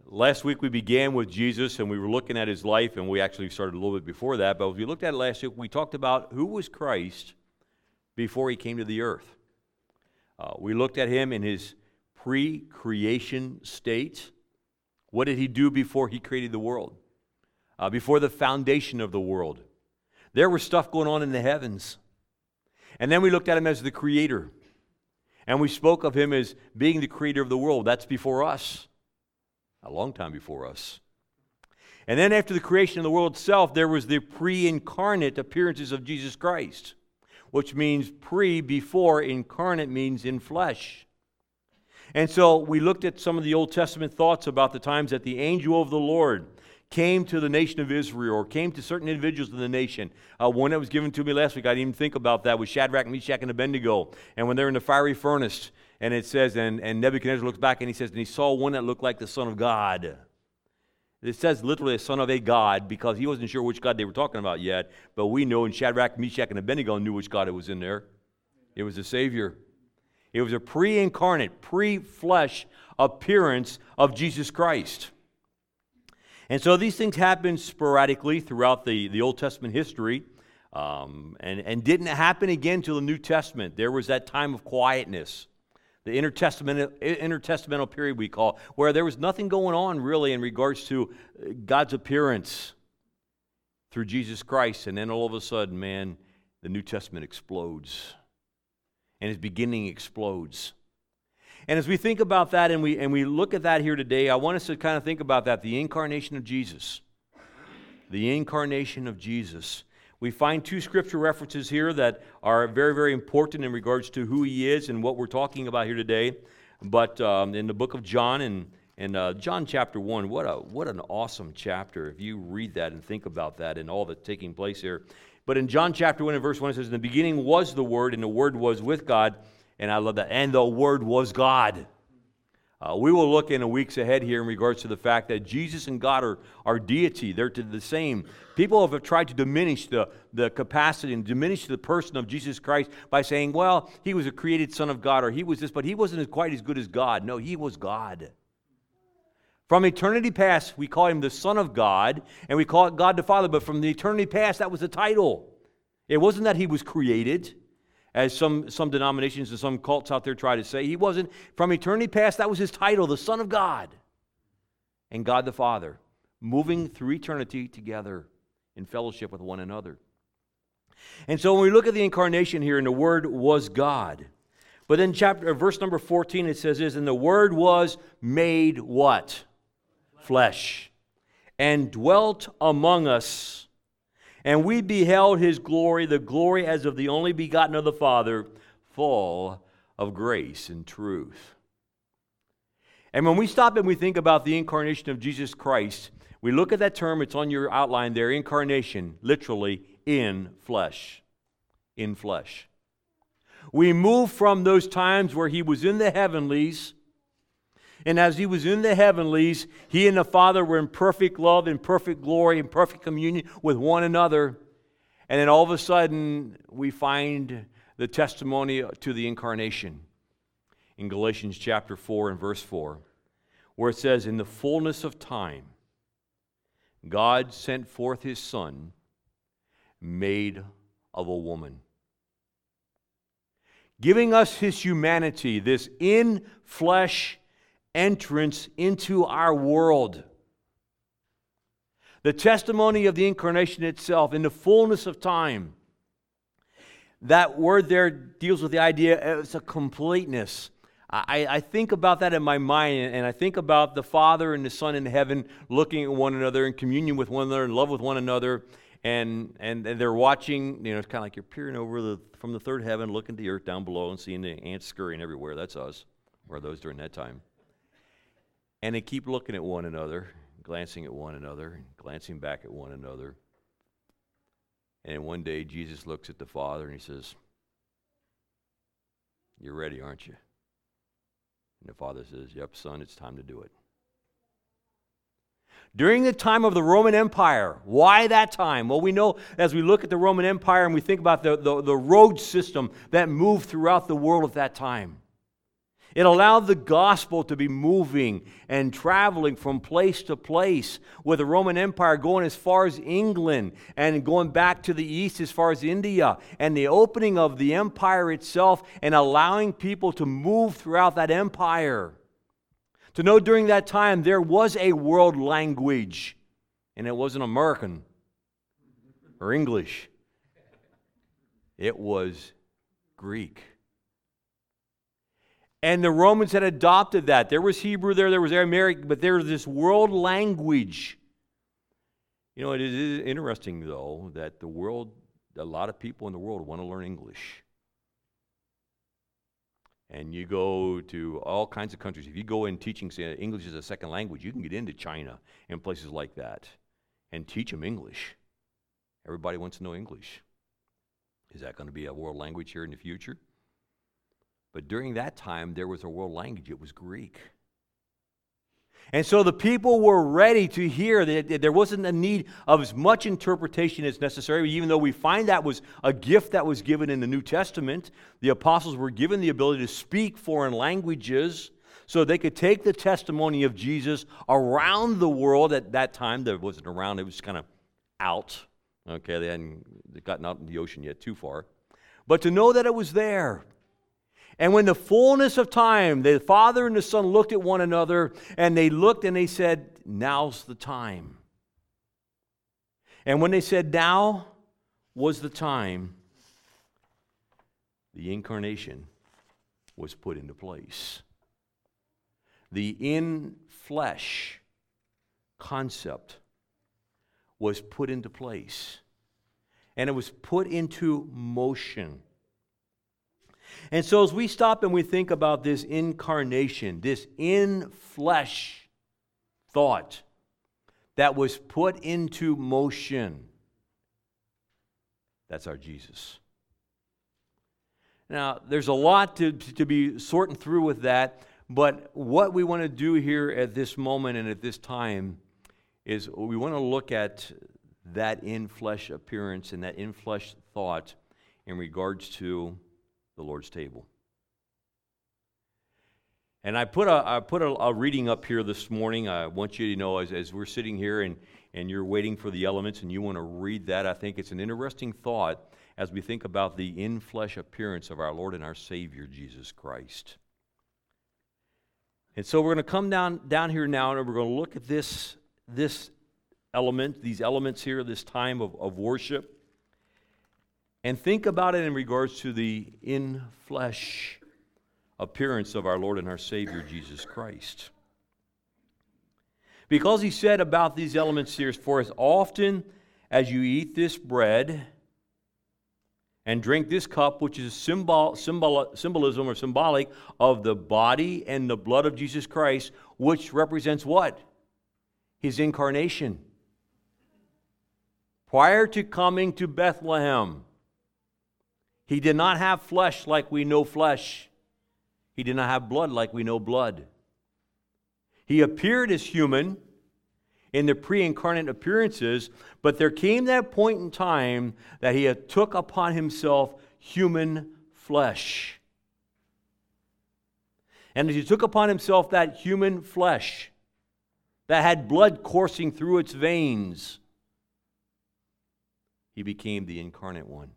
Last week we began with Jesus, and we were looking at his life, and we actually started a little bit before that, but as we looked at it last week, we talked about who was Christ before he came to the earth. We looked at him in his pre-creation state. What did he do before he created the world? Before the foundation of the world. There was stuff going on in the heavens. And then we looked at him as the creator. And we spoke of him as being the creator of the world. That's before us. A long time before us. And then after the creation of the world itself, there was the pre-incarnate appearances of Jesus Christ, which means before, incarnate means in flesh. And so we looked at some of the Old Testament thoughts about the times that the angel of the Lord came to the nation of Israel, or came to certain individuals in the nation. One that was given to me last week, I didn't even think about that, was Shadrach, Meshach, and Abednego. And when they're in the fiery furnace, and it says, and Nebuchadnezzar looks back and he says, and he saw one that looked like the Son of God. It says literally a son of a God, because he wasn't sure which God they were talking about yet, but we know, and Shadrach, Meshach, and Abednego knew which God it was in there. It was the Savior. It was a pre-incarnate, pre-flesh appearance of Jesus Christ. And so these things happened sporadically throughout the Old Testament history, and didn't happen again until the New Testament. There was that time of quietness, the intertestamental period we call, where there was nothing going on really in regards to God's appearance through Jesus Christ. And then all of a sudden, man, the New Testament explodes, and his beginning explodes. And as we think about that and we look at that here today, I want us to kind of think about that, the incarnation of Jesus. The incarnation of Jesus. We find two scripture references here that are very, very important in regards to who he is and what we're talking about here today. But in the book of John, and John chapter 1, what an awesome chapter if you read that and think about that and all that's taking place here. But in John chapter 1 and verse 1, it says, "In the beginning was the Word, and the Word was with God." And I love that. And the Word was God. We will look in the weeks ahead here in regards to the fact that Jesus and God are deity. They're the same. People have tried to diminish the capacity and diminish the person of Jesus Christ by saying, well, he was a created son of God, or he was this, but he wasn't quite as good as God. No, he was God. From eternity past, we call him the Son of God, and we call it God the Father, but from the eternity past, that was the title. It wasn't that he was created, as some denominations and some cults out there try to say. He wasn't. From eternity past, that was his title, the Son of God and God the Father, moving through eternity together in fellowship with one another. And so when we look at the incarnation here, and the Word was God. But then verse number 14, it says this, "And the Word was made" what? Flesh. "And dwelt among us. And we beheld his glory, the glory as of the only begotten of the Father, full of grace and truth." And when we stop and we think about the incarnation of Jesus Christ, we look at that term, it's on your outline there, incarnation, literally, in flesh. In flesh. We move from those times where he was in the heavenlies, and as he was in the heavenlies, he and the Father were in perfect love, in perfect glory, in perfect communion with one another. And then all of a sudden, we find the testimony to the incarnation in Galatians chapter 4 and verse 4, where it says, "In the fullness of time, God sent forth his Son, made of a woman." Giving us his humanity, this in-flesh entrance into our world. The testimony of the incarnation itself, in the fullness of time. That word there deals with the idea, it's a completeness. I think about that in my mind, and I think about the Father and the Son in heaven looking at one another in communion with one another, in love with one another, and they're watching, it's kind of like you're peering over from the third heaven, looking at the earth down below and seeing the ants scurrying everywhere. That's us, or those during that time. And they keep looking at one another, glancing at one another, glancing back at one another. And one day Jesus looks at the Father and he says, "You're ready, aren't you?" And the Father says, "Yep, Son, it's time to do it." During the time of the Roman Empire, why that time? Well, we know as we look at the Roman Empire and we think about the road system that moved throughout the world at that time. It allowed the gospel to be moving and traveling from place to place, with the Roman Empire going as far as England and going back to the east as far as India, and the opening of the empire itself and allowing people to move throughout that empire. To know during that time there was a world language, and it wasn't American or English. It was Greek. And the Romans had adopted that. There was Hebrew there was Aramaic, but there was this world language. You know, it is interesting, though, that a lot of people in the world want to learn English. And you go to all kinds of countries. If you go in teaching, say, English as a second language, you can get into China and places like that and teach them English. Everybody wants to know English. Is that going to be a world language here in the future? But during that time, there was a world language. It was Greek. And so the people were ready to hear that there wasn't a need of as much interpretation as necessary, even though we find that was a gift that was given in the New Testament. The apostles were given the ability to speak foreign languages so they could take the testimony of Jesus around the world. At that time, there wasn't around, it was kind of out. Okay, they hadn't gotten out in the ocean yet too far. But to know that it was there. And when the fullness of time, the Father and the Son looked at one another, and they looked and they said, now's the time. And when they said, now was the time, the incarnation was put into place. The in-flesh concept was put into place. And it was put into motion. And so as we stop and we think about this incarnation, this in-flesh thought that was put into motion, that's our Jesus. Now, there's a lot to be sorting through with that, but what we want to do here at this moment and at this time is we want to look at that in-flesh appearance and that in-flesh thought in regards to the Lord's table. And I put a reading up here this morning. I want you to know, as we're sitting here and you're waiting for the elements and you want to read that, I think it's an interesting thought as we think about the in-flesh appearance of our Lord and our Savior, Jesus Christ. And so we're going to come down here now, and we're going to look at this element, these elements here, this time of worship, and think about it in regards to the in-flesh appearance of our Lord and our Savior, Jesus Christ. Because he said about these elements here, for as often as you eat this bread and drink this cup, which is symbolism or symbolic of the body and the blood of Jesus Christ, which represents what? His incarnation. Prior to coming to Bethlehem, he did not have flesh like we know flesh. He did not have blood like we know blood. He appeared as human in the pre-incarnate appearances, but there came that point in time that he took upon himself human flesh. And as he took upon himself that human flesh that had blood coursing through its veins, he became the incarnate one.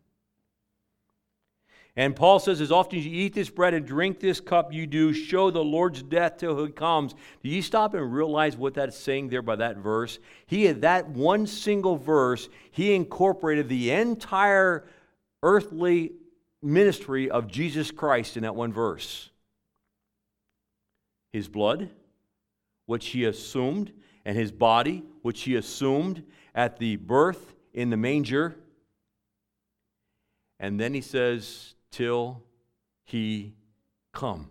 And Paul says, as often as you eat this bread and drink this cup, you do show the Lord's death till he comes. Do you stop and realize what that's saying there by that verse? He had that one single verse, he incorporated the entire earthly ministry of Jesus Christ in that one verse. His blood, which he assumed, and his body, which he assumed at the birth in the manger. And then he says, till he come.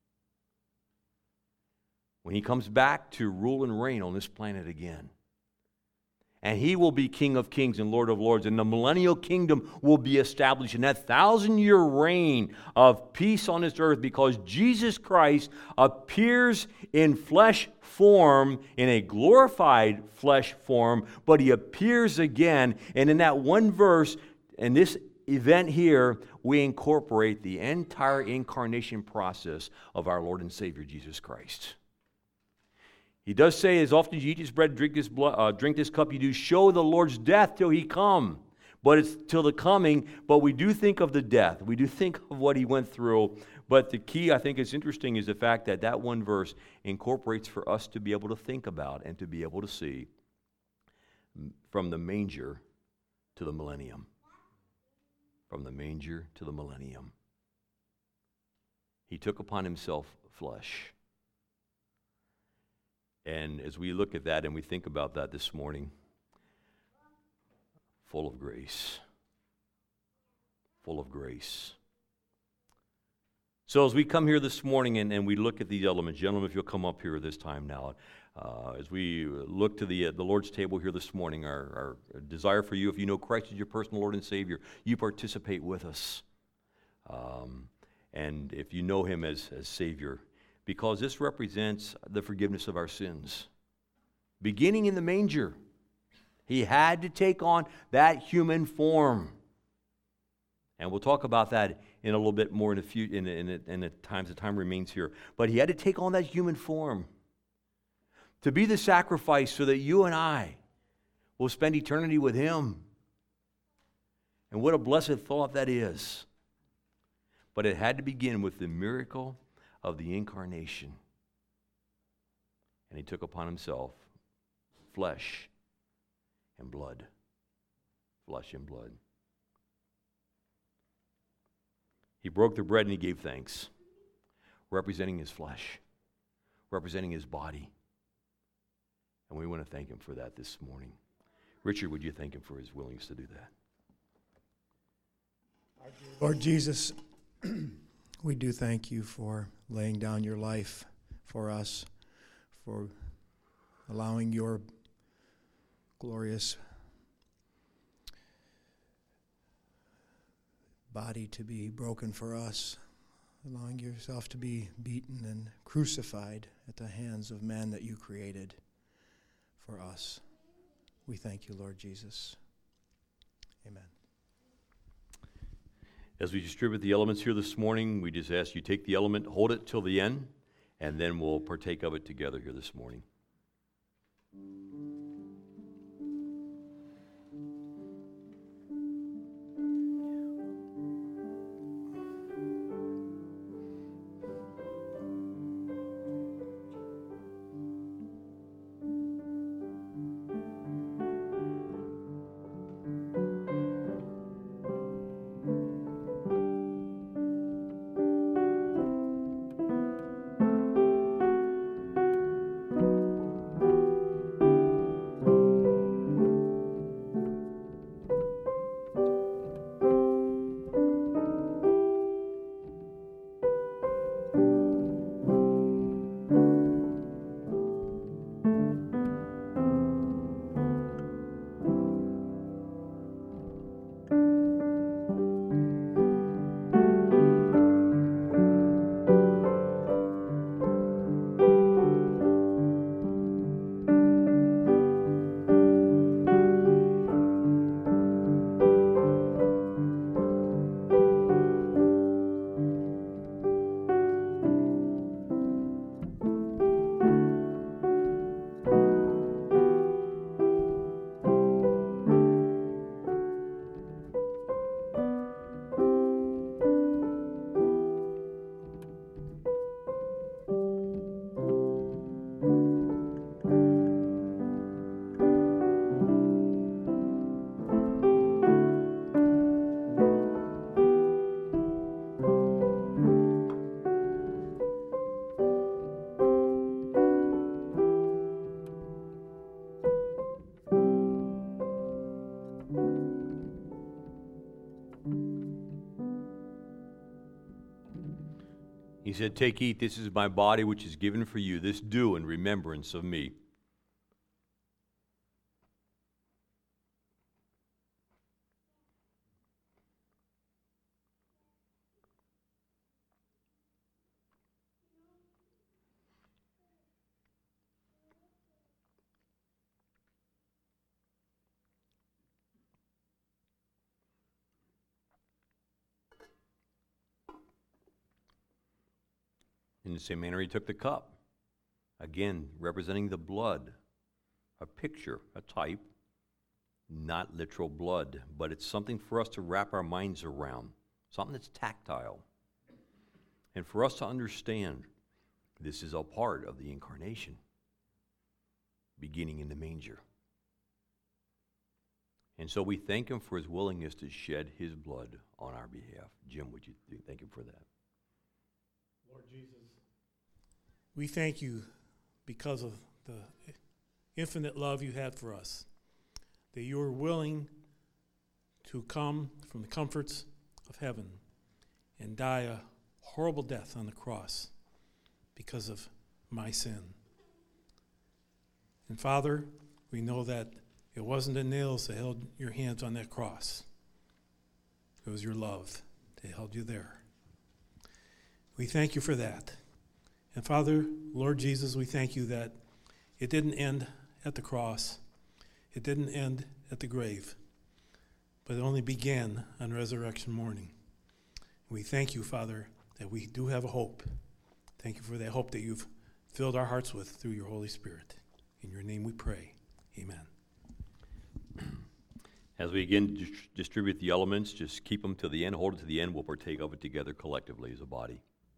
When he comes back to rule and reign on this planet again. And he will be King of Kings and Lord of Lords, and the millennial kingdom will be established in that 1,000-year reign of peace on this earth, because Jesus Christ appears in flesh form, in a glorified flesh form, but he appears again. And in that one verse, and this event here, we incorporate the entire incarnation process of our Lord and Savior, Jesus Christ. He does say, as often as you eat this bread, drink this cup, you do show the Lord's death till he come. But it's till the coming, but we do think of the death. We do think of what he went through. But the key, I think, is interesting is the fact that that one verse incorporates for us to be able to think about and to be able to see from the manger to the millennium. From the manger to the millennium. He took upon himself flesh. And as we look at that and we think about that this morning, full of grace. Full of grace. So as we come here this morning and we look at these elements, gentlemen, if you'll come up here this time now, as we look to the Lord's table here this morning, our desire for you, if you know Christ as your personal Lord and Savior, you participate with us. And if you know him as Savior, because this represents the forgiveness of our sins. Beginning in the manger, he had to take on that human form. And we'll talk about that in a little bit more in the times the time remains here. But he had to take on that human form to be the sacrifice so that you and I will spend eternity with him. And what a blessed thought that is. But it had to begin with the miracle of the incarnation. And he took upon himself flesh and blood. Flesh and blood. He broke the bread and he gave thanks, representing his flesh, representing his body. And we want to thank him for that this morning. Richard, would you thank him for his willingness to do that? Lord Jesus, we do thank you for laying down your life for us, for allowing your glorious body to be broken for us, allowing yourself to be beaten and crucified at the hands of men that you created for us. We thank you, Lord Jesus. Amen. As we distribute the elements here this morning, we just ask you take the element, hold it till the end, and then we'll partake of it together here this morning. He said, "Take, eat, this is my body which is given for you. This do in remembrance of me." In the same manner, he took the cup, again, representing the blood, a picture, a type, not literal blood, but it's something for us to wrap our minds around, something that's tactile. And for us to understand, this is a part of the incarnation, beginning in the manger. And so we thank him for his willingness to shed his blood on our behalf. Jim, would you thank him for that? Lord Jesus, we thank you because of the infinite love you had for us, that you were willing to come from the comforts of heaven and die a horrible death on the cross because of my sin. And Father, we know that it wasn't the nails that held your hands on that cross. It was your love that held you there. We thank you for that. And Father, Lord Jesus, we thank you that it didn't end at the cross. It didn't end at the grave, but it only began on resurrection morning. We thank you, Father, that we do have a hope. Thank you for that hope that you've filled our hearts with through your Holy Spirit. In your name we pray. Amen. As we again distribute the elements, just keep them to the end, hold it to the end. We'll partake of it together collectively as a body.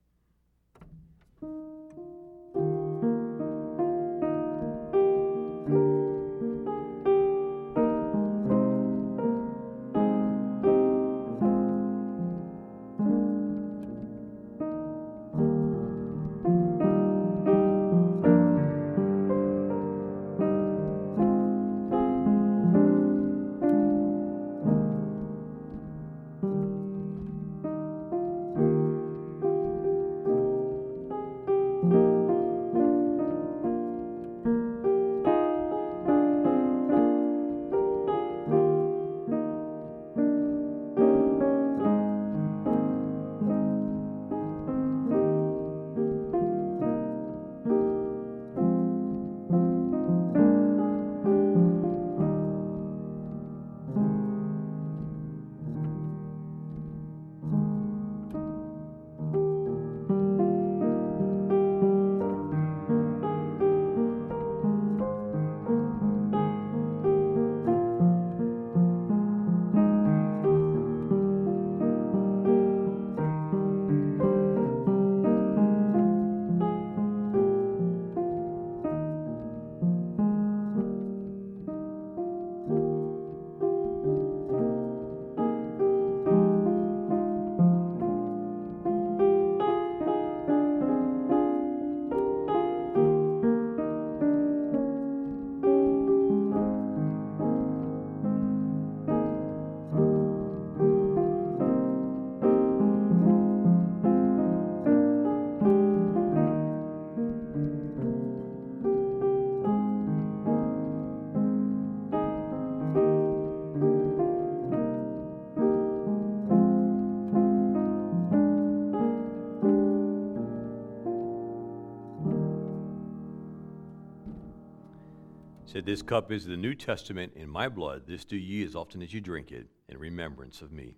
Said, this cup is the New Testament in my blood. This do ye as often as you drink it in remembrance of me.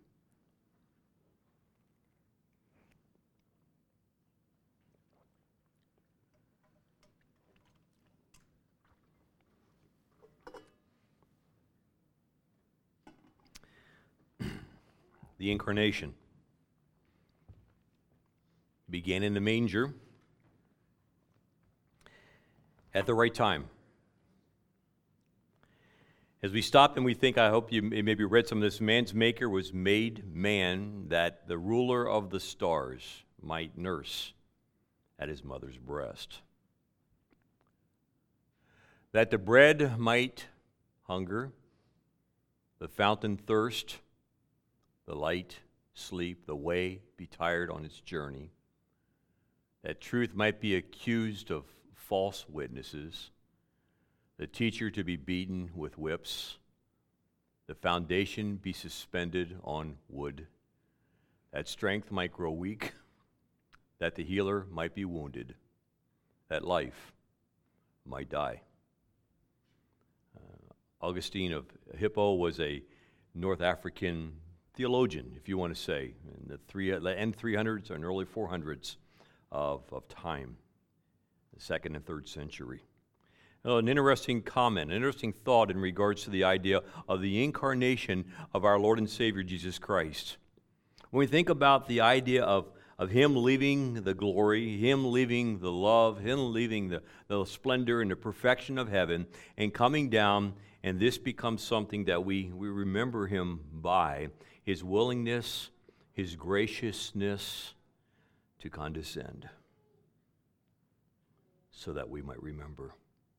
The incarnation began in the manger at the right time. As we stop and we think, I hope you maybe read some of this, man's maker was made man that the ruler of the stars might nurse at his mother's breast. That the bread might hunger, the fountain thirst, the light sleep, the way be tired on its journey. That truth might be accused of false witnesses, the teacher to be beaten with whips, the foundation be suspended on wood, that strength might grow weak, that the healer might be wounded, that life might die. Augustine of Hippo was a North African theologian, if you want to say, in the end 300s and early 400s. of time, the 2nd and 3rd century. An interesting comment, an interesting thought in regards to the idea of the incarnation of our Lord and Savior Jesus Christ. When we think about the idea of Him leaving the glory, Him leaving the love, Him leaving the splendor and the perfection of heaven and coming down, and this becomes something that we remember Him by, His willingness, His graciousness to condescend so that we might remember.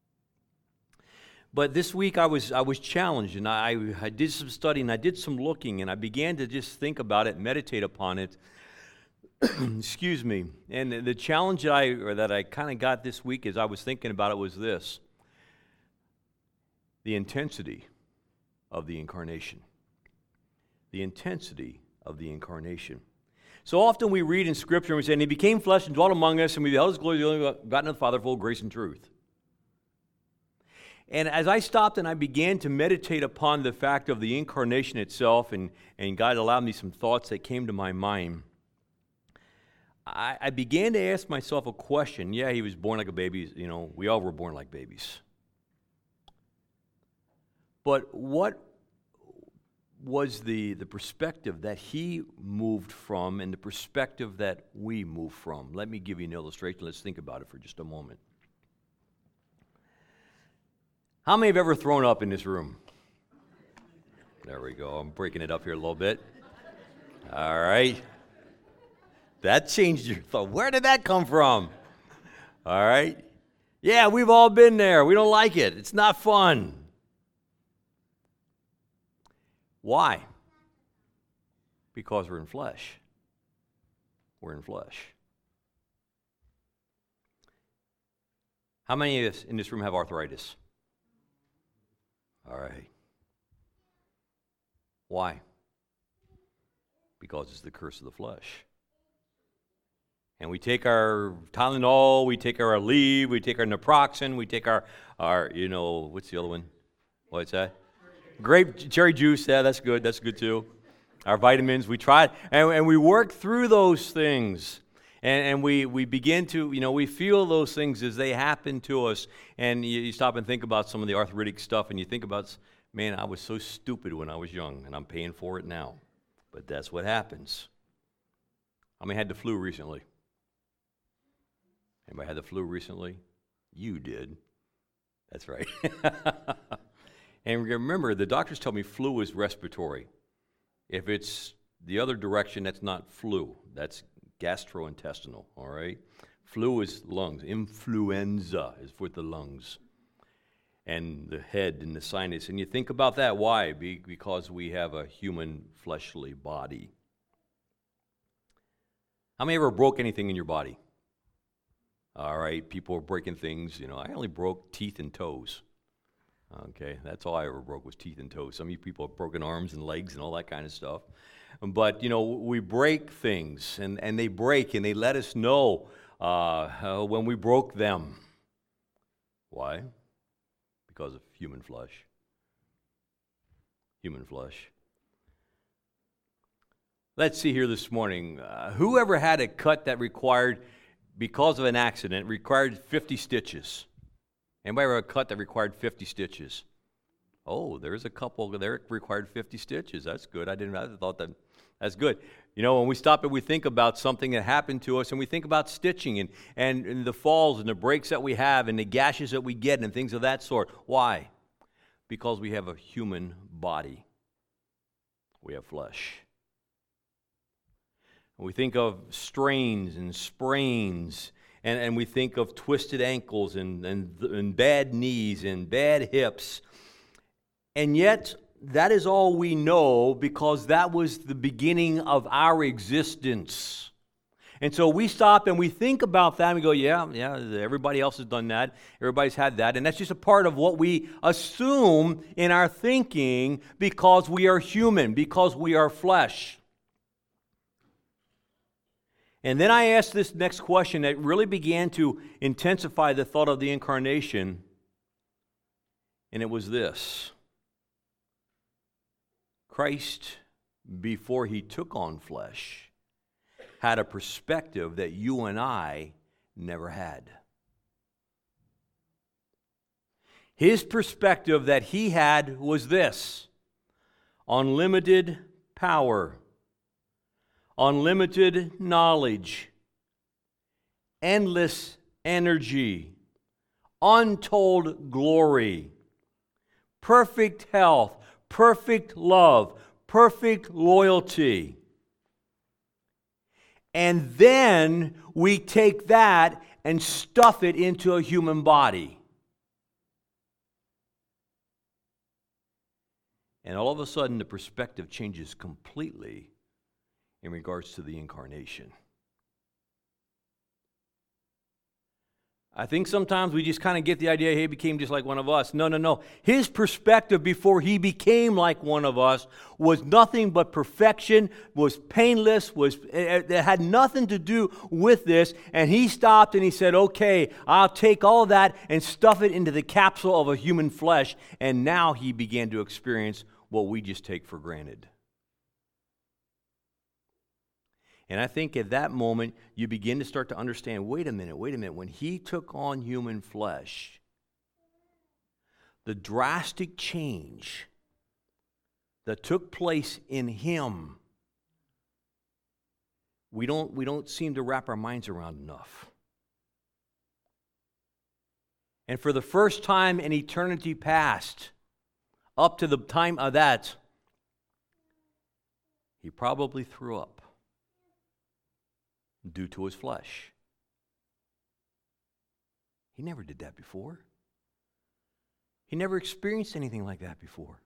But this week I was challenged, and I did some studying, I did some looking, and I began to just think about it, meditate upon it. Excuse me. And the challenge that I kind of got this week as I was thinking about it was this: the intensity of the incarnation. The intensity of the incarnation. So often we read in Scripture and we say, "And He became flesh and dwelt among us, and we beheld His glory, the only begotten of the Father, full of grace and truth." And as I stopped and I began to meditate upon the fact of the incarnation itself, and God allowed me some thoughts that came to my mind, I began to ask myself a question. Yeah, He was born like a baby. You know, we all were born like babies. But what was the perspective that He moved from and the perspective that we move from? Let me give you an illustration. Let's think about it for just a moment. How many have ever thrown up in this room? There we go. I'm breaking it up here a little bit. All right. That changed your thought. Where did that come from? All right. Yeah, we've all been there. We don't like it. It's not fun. Why? Because we're in flesh. We're in flesh. How many of us in this room have arthritis? All right. Why? Because it's the curse of the flesh. And we take our Tylenol, we take our Aleve, we take our naproxen, we take our what's the other one? What's that? Cherry juice. Yeah, that's good too. Our vitamins, we try it, and we work through those things. And we begin to, we feel those things as they happen to us. And you stop and think about some of the arthritic stuff, and you think about, man, I was so stupid when I was young, and I'm paying for it now. But that's what happens. How many had the flu recently? Anybody had the flu recently? You did. That's right. And remember, the doctors tell me flu is respiratory. If it's the other direction, that's not flu. That's gastrointestinal, all right? Flu is lungs. Influenza is for the lungs and the head and the sinus. And you think about that. Why? Because we have a human fleshly body. How many ever broke anything in your body? All right, people are breaking things. I only broke teeth and toes. Okay, that's all I ever broke was teeth and toes. Some of you people have broken arms and legs and all that kind of stuff. But, we break things, and they break, and they let us know when we broke them. Why? Because of human flesh. Human flesh. Let's see here this morning. Whoever had a cut that required, because of an accident, required 50 stitches? Anybody ever had a cut that required 50 stitches? Oh, there's a couple there that required 50 stitches. That's good. I thought that's good. When we stop and we think about something that happened to us, and we think about stitching and the falls and the breaks that we have and the gashes that we get and things of that sort. Why? Because we have a human body. We have flesh. We think of strains and sprains, and we think of twisted ankles and bad knees and bad hips. And yet, that is all we know, because that was the beginning of our existence. And so we stop and we think about that and we go, yeah, everybody else has done that. Everybody's had that. And that's just a part of what we assume in our thinking, because we are human, because we are flesh. And then I asked this next question that really began to intensify the thought of the incarnation, and it was this: Christ, before He took on flesh, had a perspective that you and I never had. His perspective that he had was this: unlimited power, unlimited knowledge, endless energy, untold glory, perfect health, perfect love, perfect loyalty. And then we take that and stuff it into a human body. And all of a sudden, the perspective changes completely in regards to the incarnation. I think sometimes we just kind of get the idea he became just like one of us. No. His perspective before he became like one of us was nothing but perfection, was painless, it had nothing to do with this. And he stopped and he said, okay, I'll take all of that and stuff it into the capsule of a human flesh. And now he began to experience what we just take for granted. And I think at that moment, you begin to start to understand, wait a minute, when he took on human flesh, the drastic change that took place in him, we don't seem to wrap our minds around enough. And for the first time in eternity past, up to the time of that, he probably threw up due to his flesh. He never did that before. He never experienced anything like that before.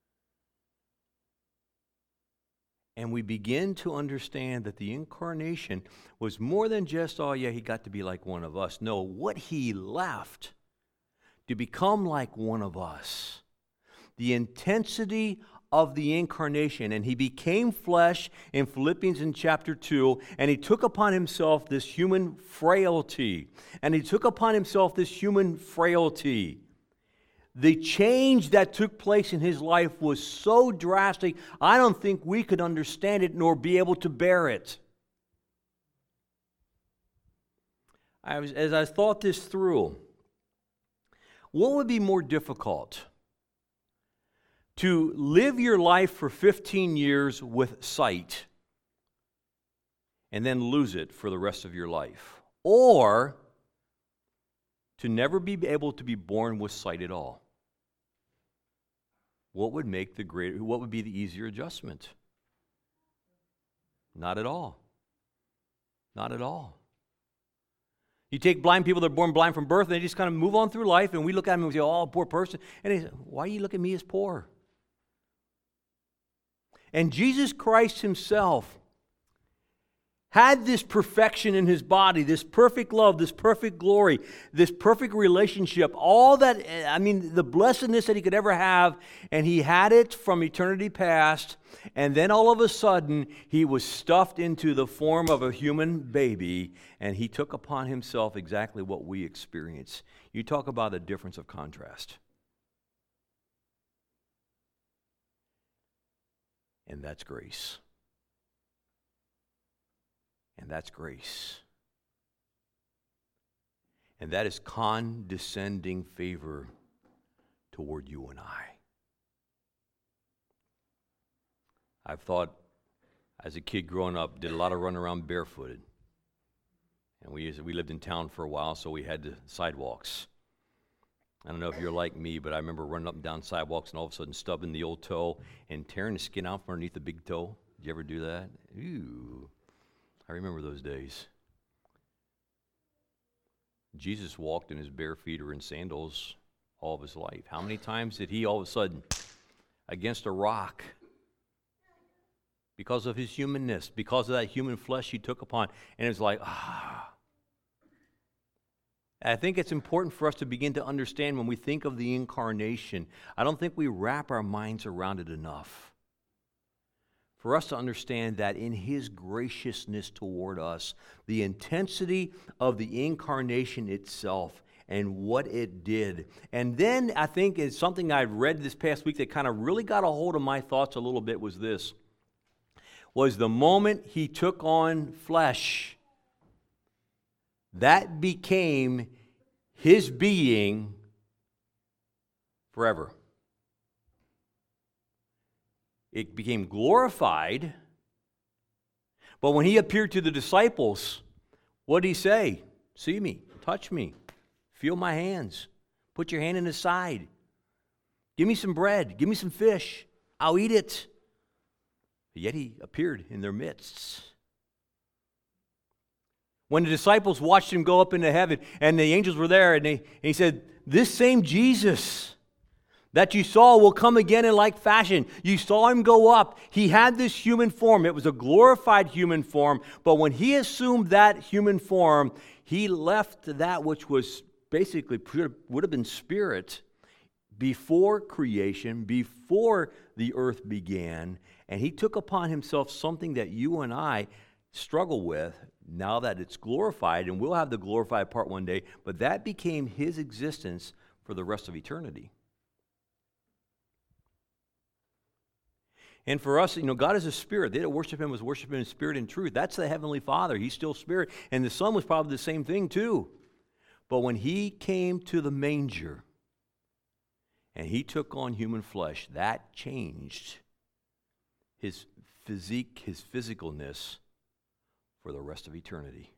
And we begin to understand that the incarnation was more than just, oh yeah, he got to be like one of us. No, what he left to become like one of us. The intensity of the incarnation. And he became flesh in Philippians in chapter 2, and he took upon himself this human frailty. The change that took place in his life was so drastic, I don't think we could understand it nor be able to bear it. As I thought this through, what would be more difficult? To live your life for 15 years with sight and then lose it for the rest of your life, or to never be able to be born with sight at all? What would be the easier adjustment? Not at all. Not at all. You take blind people that are born blind from birth, and they just kind of move on through life, and we look at them and we say, oh, poor person. And they say, why do you look at me as poor? And Jesus Christ himself had this perfection in his body, this perfect love, this perfect glory, this perfect relationship, all that, the blessedness that he could ever have, and he had it from eternity past, and then all of a sudden, he was stuffed into the form of a human baby, and he took upon himself exactly what we experience. You talk about a difference of contrast. And that's grace. And that's grace. And that is condescending favor toward you and I. I've thought, as a kid growing up, did a lot of running around barefooted. And we lived in town for a while, so we had the sidewalks. I don't know if you're like me, but I remember running up and down sidewalks and all of a sudden stubbing the old toe and tearing the skin out from underneath the big toe. Did you ever do that? Ooh, I remember those days. Jesus walked in his bare feet or in sandals all of his life. How many times did he all of a sudden, against a rock, because of his humanness, because of that human flesh he took upon, and it was like, I think it's important for us to begin to understand when we think of the incarnation. I don't think we wrap our minds around it enough. For us to understand that in his graciousness toward us, the intensity of the incarnation itself and what it did. And then I think it's something I've read this past week that kind of really got a hold of my thoughts a little bit was this. was the moment he took on flesh. That became his being forever. It became glorified, but when he appeared to the disciples, what did he say? See me, touch me, feel my hands, put your hand in his side. Give me some bread, give me some fish, I'll eat it. Yet he appeared in their midst. When the disciples watched him go up into heaven and the angels were there, and he said, this same Jesus that you saw will come again in like fashion. You saw him go up. He had this human form. It was a glorified human form. But when he assumed that human form, he left that which was basically would have been spirit before creation, before the earth began. And he took upon himself something that you and I struggle with now that it's glorified. And we'll have the glorified part one day. But that became his existence for the rest of eternity. And for us, God is a spirit. They that worship him was worshiping in spirit and truth. That's the Heavenly Father. He's still spirit. And the Son was probably the same thing too. But when he came to the manger and he took on human flesh, that changed his physique, his physicalness for the rest of eternity.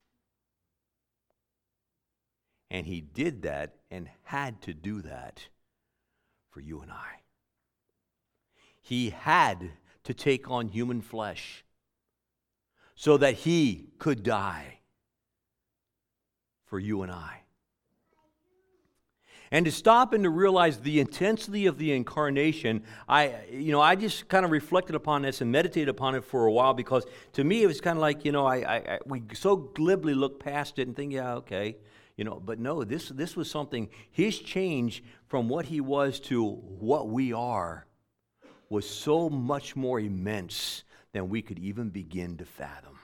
And he did that and had to do that for you and I. He had to take on human flesh so that he could die for you and I. And to stop and to realize the intensity of the incarnation, I just kind of reflected upon this and meditated upon it for a while, because to me it was kind of like, we so glibly look past it and think, yeah, okay. But no, this was something, his change from what he was to what we are was so much more immense than we could even begin to fathom.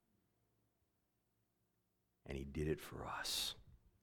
And he did it for us.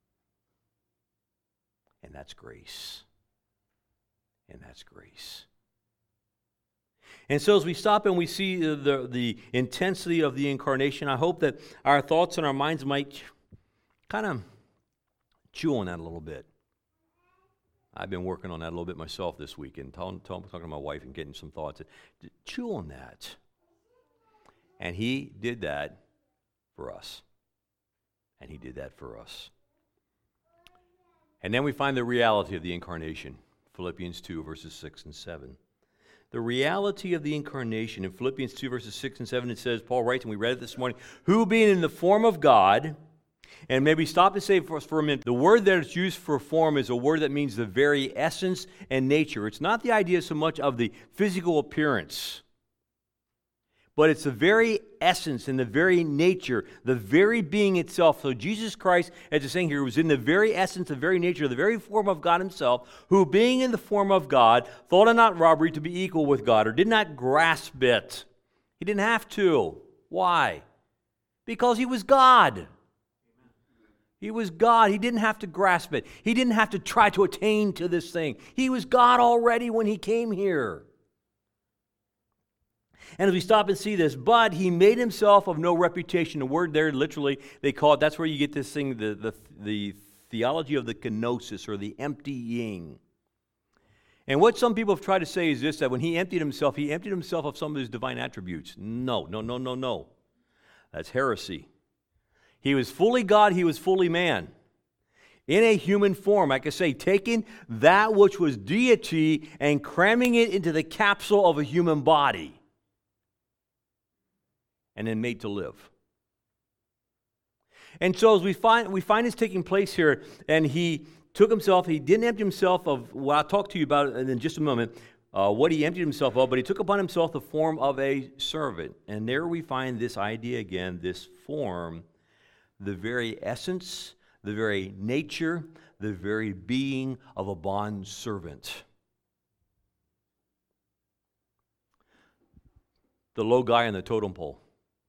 And that's grace. And that's grace. And so as we stop and we see the intensity of the incarnation, I hope that our thoughts and our minds might kind of chew on that a little bit. I've been working on that a little bit myself this week, and talking to my wife and getting some thoughts. Chew on that. And he did that for us. And he did that for us. And then we find the reality of the incarnation. Philippians 2, verses 6 and 7. The reality of the incarnation in Philippians 2, verses 6 and 7, it says, Paul writes, and we read it this morning, who being in the form of God. And maybe stop and say for a minute, the word that is used for form is a word that means the very essence and nature. It's not the idea so much of the physical appearance, but it's the very essence and the very nature, the very being itself. So Jesus Christ, as it's saying here, was in the very essence, the very nature, the very form of God himself, who being in the form of God, thought it not robbery to be equal with God, or did not grasp it. He didn't have to. Why? Because he was God. He was God. He didn't have to grasp it. He didn't have to try to attain to this thing. He was God already when he came here. And as we stop and see this, but he made himself of no reputation. The word there, literally, they call it, that's where you get this thing, the theology of the kenosis, or the emptying. And what some people have tried to say is this, that when he emptied himself of some of his divine attributes. No. That's heresy. He was fully God, he was fully man. In a human form, like I say, taking that which was deity and cramming it into the capsule of a human body. And then made to live. And so as we find this taking place here, and he took himself, he didn't empty himself of, well, I'll talk to you about it in just a moment, what he emptied himself of, but he took upon himself the form of a servant. And there we find this idea again, this form, the very essence, the very nature, the very being of a bond servant. The low guy on the totem pole.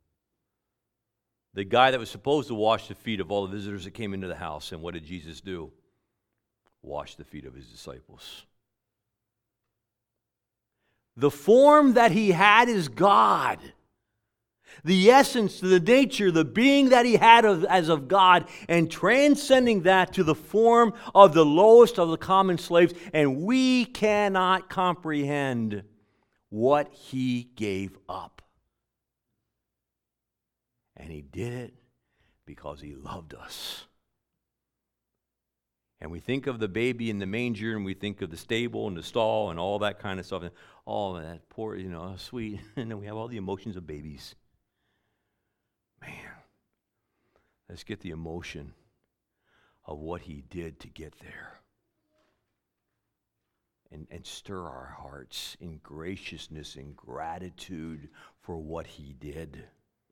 The guy that was supposed to wash the feet of all the visitors that came into the house. And what did Jesus do? Wash the feet of his disciples. The form that he had is God. The essence, the nature, the being that he had as of God, and transcending that to the form of the lowest of the common slaves, and we cannot comprehend what he gave up. And he did it because he loved us. And we think of the baby in the manger, and we think of the stable and the stall and all that kind of stuff. And all that poor, sweet. And then we have all the emotions of babies. Man, let's get the emotion of what he did to get there. And stir our hearts in graciousness and gratitude for what he did.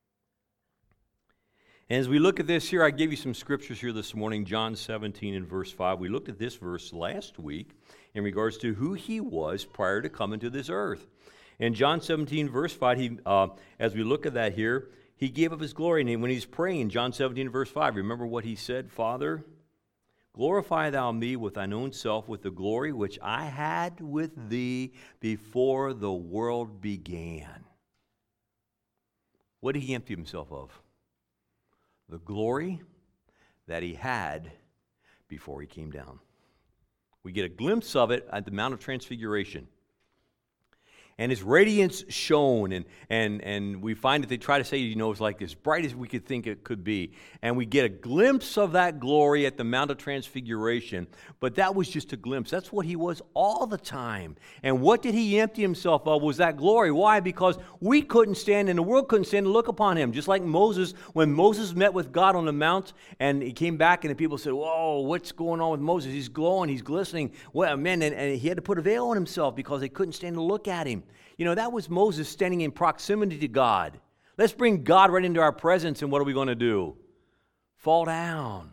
And as we look at this here, I gave you some scriptures here this morning, John 17 and verse 5. We looked at this verse last week in regards to who he was prior to coming to this earth. In John 17 verse 5, as we look at that here, he gave up his glory. And when he's praying in John 17 verse 5, remember what he said? Father, glorify thou me with thine own self, with the glory which I had with thee before the world began. What did he empty himself of? The glory that he had before he came down. We get a glimpse of it at the Mount of Transfiguration. And his radiance shone, and we find that they try to say, it's like as bright as we could think it could be. And we get a glimpse of that glory at the Mount of Transfiguration. But that was just a glimpse. That's what he was all the time. And what did he empty himself of was that glory. Why? Because we couldn't stand, and the world couldn't stand to look upon him. Just like Moses, when Moses met with God on the mount, and he came back, and the people said, whoa, what's going on with Moses? He's glowing, he's glistening. Well, man, and he had to put a veil on himself because they couldn't stand to look at him. That was Moses standing in proximity to God. Let's bring God right into our presence, and what are we going to do? Fall down.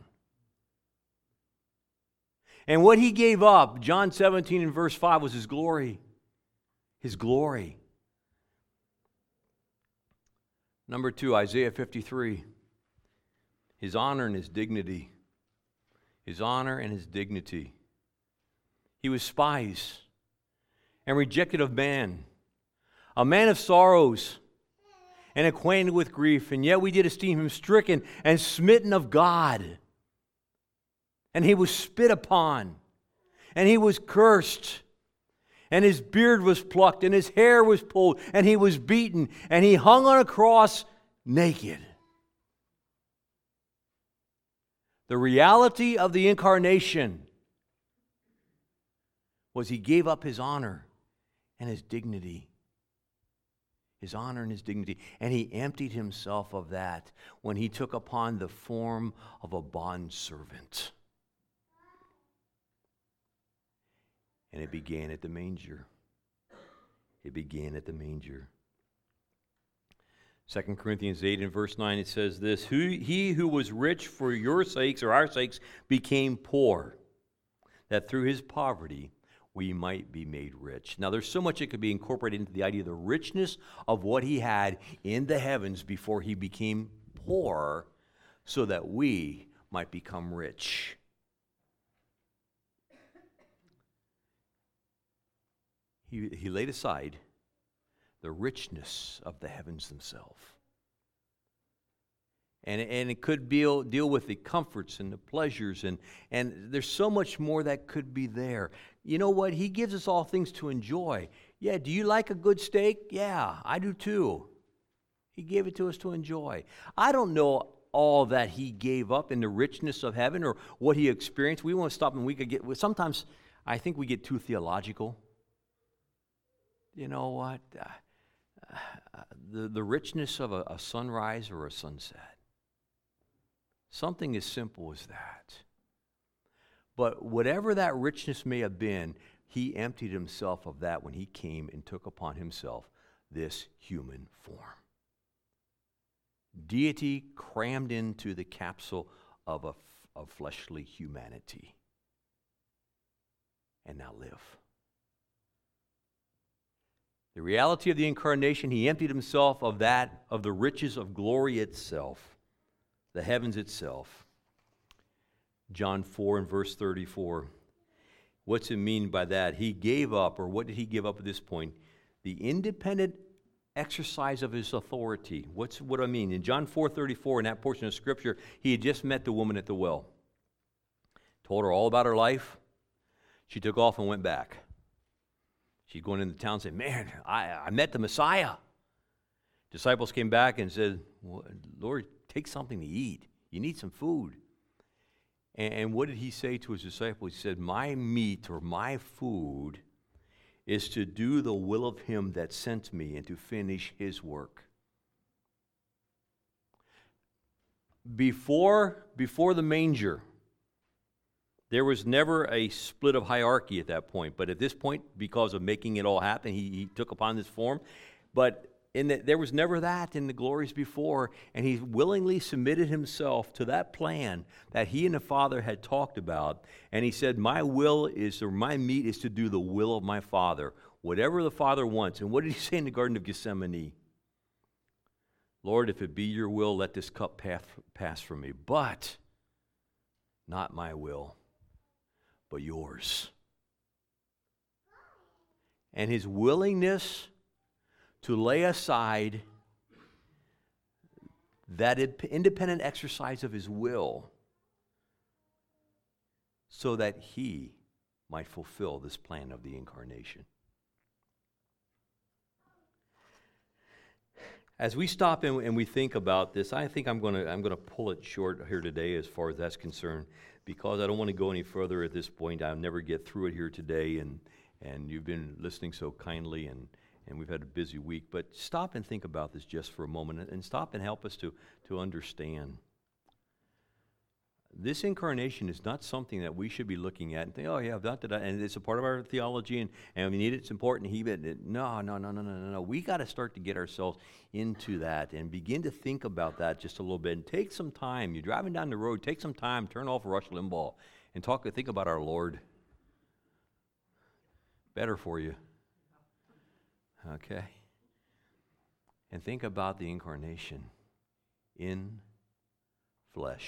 And what he gave up, John 17 and verse 5, was his glory. His glory. Number 2, Isaiah 53. His honor and his dignity. His honor and his dignity. He was despised and rejected of man. A man of sorrows and acquainted with grief, and yet we did esteem him stricken and smitten of God. And he was spit upon, and he was cursed, and his beard was plucked, and his hair was pulled, and he was beaten, and he hung on a cross naked. The reality of the incarnation was he gave up his honor and his dignity. His honor and his dignity. And he emptied himself of that when he took upon the form of a bondservant. And it began at the manger. It began at the manger. 2 Corinthians 8 and verse 9, it says this, He who was rich for your sakes or our sakes became poor, that through his poverty we might be made rich. Now, there's so much that could be incorporated into the idea of the richness of what he had in the heavens before he became poor, so that we might become rich. He laid aside the richness of the heavens themselves. And it could deal with the comforts and the pleasures, and there's so much more that could be there. You know what? He gives us all things to enjoy. Yeah, do you like a good steak? Yeah, I do too. He gave it to us to enjoy. I don't know all that he gave up in the richness of heaven or what he experienced. We want to stop and we could get, sometimes I think we get too theological. You know what? The richness of a sunrise or a sunset. Something as simple as that. But whatever that richness may have been, he emptied himself of that when he came and took upon himself this human form. Deity crammed into the capsule of fleshly humanity. And now live. The reality of the incarnation, he emptied himself of that, of the riches of glory itself, the heavens itself. John 4 and verse 34. What's it mean by that? He gave up, or what did he give up at this point? The independent exercise of his authority. What do I mean? In John 4:34, in that portion of Scripture, he had just met the woman at the well. Told her all about her life. She took off and went back. She's going into town and said, man, I met the Messiah. Disciples came back and said, Lord, take something to eat. You need some food. And what did he say to his disciples? He said, my meat or my food is to do the will of him that sent me and to finish his work. Before the manger, there was never a split of hierarchy at that point. But at this point, because of making it all happen, he took upon this form. But there was never that in the glories before. And he willingly submitted himself to that plan that he and the Father had talked about. And he said, my meat is to do the will of my Father, whatever the Father wants. And what did he say in the Garden of Gethsemane? Lord, if it be your will, let this cup pass from me. But not my will, but yours. And his willingness to lay aside that independent exercise of his will so that he might fulfill this plan of the incarnation. As we stop and we think about this, I think I'm going to pull it short here today as far as that's concerned, because I don't want to go any further at this point. I'll never get through it here today, and you've been listening so kindly, and we've had a busy week. But stop and think about this just for a moment, and stop and help us to understand. This incarnation is not something that we should be looking at and think, oh yeah, and it's a part of our theology, and we need it, it's important. No. We got to start to get ourselves into that and begin to think about that just a little bit, and take some time. You're driving down the road, take some time, turn off Rush Limbaugh, and think about our Lord. Better for you. Okay? And think about the incarnation in flesh.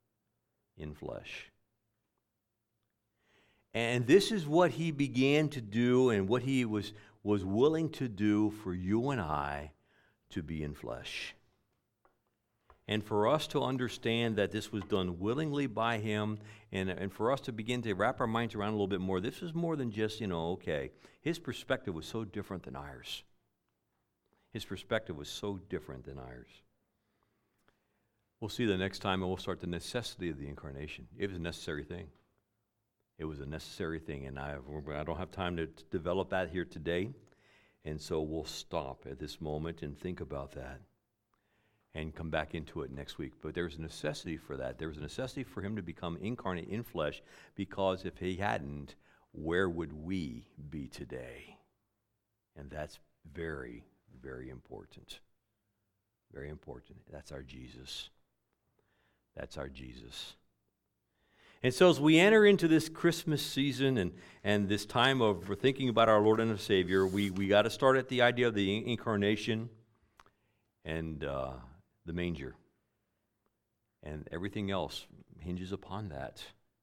And this is what he began to do, and what he was willing to do for you and I, to be in flesh. And for us to understand that this was done willingly by him, and for us to begin to wrap our minds around a little bit more, this is more than just, okay. His perspective was so different than ours. His perspective was so different than ours. We'll see the next time, and we'll start the necessity of the incarnation. It was a necessary thing. It was a necessary thing, and I don't have time to develop that here today, and so we'll stop at this moment and think about that and come back into it next week. But there's a necessity for that. There was a necessity for him to become incarnate in flesh, because if he hadn't, where would we be today? And that's very, very important. Very important. That's our Jesus. That's our Jesus. And so as we enter into this Christmas season and this time of thinking about our Lord and our Savior, we got to start at the idea of the incarnation and the manger. And everything else hinges upon that.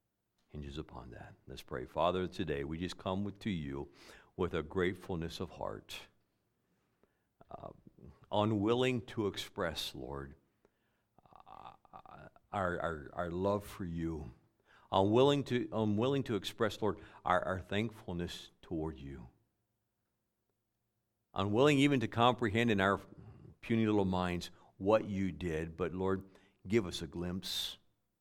Let's pray. Father, today we just come to you with a gratefulness of heart, unwilling to express, Lord, our love for you. Unwilling to express, Lord, our thankfulness toward you. Unwilling even to comprehend in our puny little minds what you did, but Lord, give us a glimpse.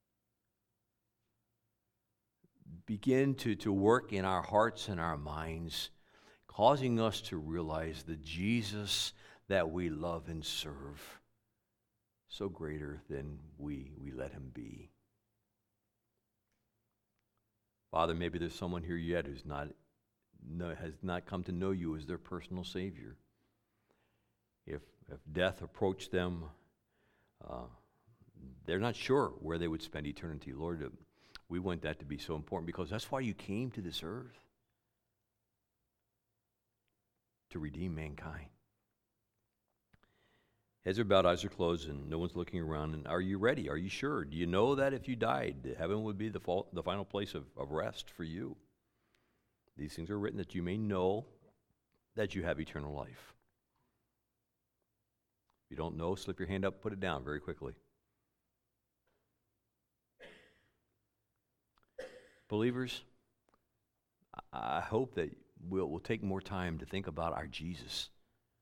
Begin to work in our hearts and our minds, causing us to realize the Jesus that we love and serve, so greater than we let him be. Father, maybe there's someone here yet who's has not come to know you as their personal Savior. If death approached them, they're not sure where they would spend eternity. Lord, we want that to be so important, because that's why you came to this earth, to redeem mankind. Heads are bowed, eyes are closed, and no one's looking around. And are you ready? Are you sure? Do you know that if you died, heaven would be the final place of rest for you? These things are written that you may know that you have eternal life. If you don't know, slip your hand up, put it down very quickly. Believers, I hope that we'll take more time to think about our Jesus,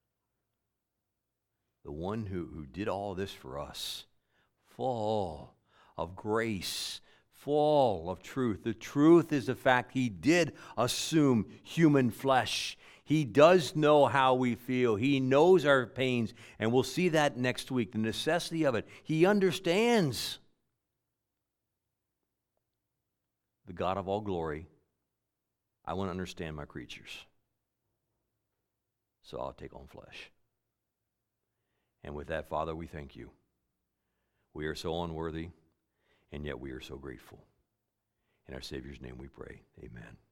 the one who did all this for us, full of grace, full of truth. The truth is the fact he did assume human flesh. He does know how we feel. He knows our pains, and we'll see that next week, the necessity of it. He understands. The God of all glory, I want to understand my creatures, so I'll take on flesh. And with that, Father, we thank you. We are so unworthy, and yet we are so grateful. In our Savior's name we pray. Amen.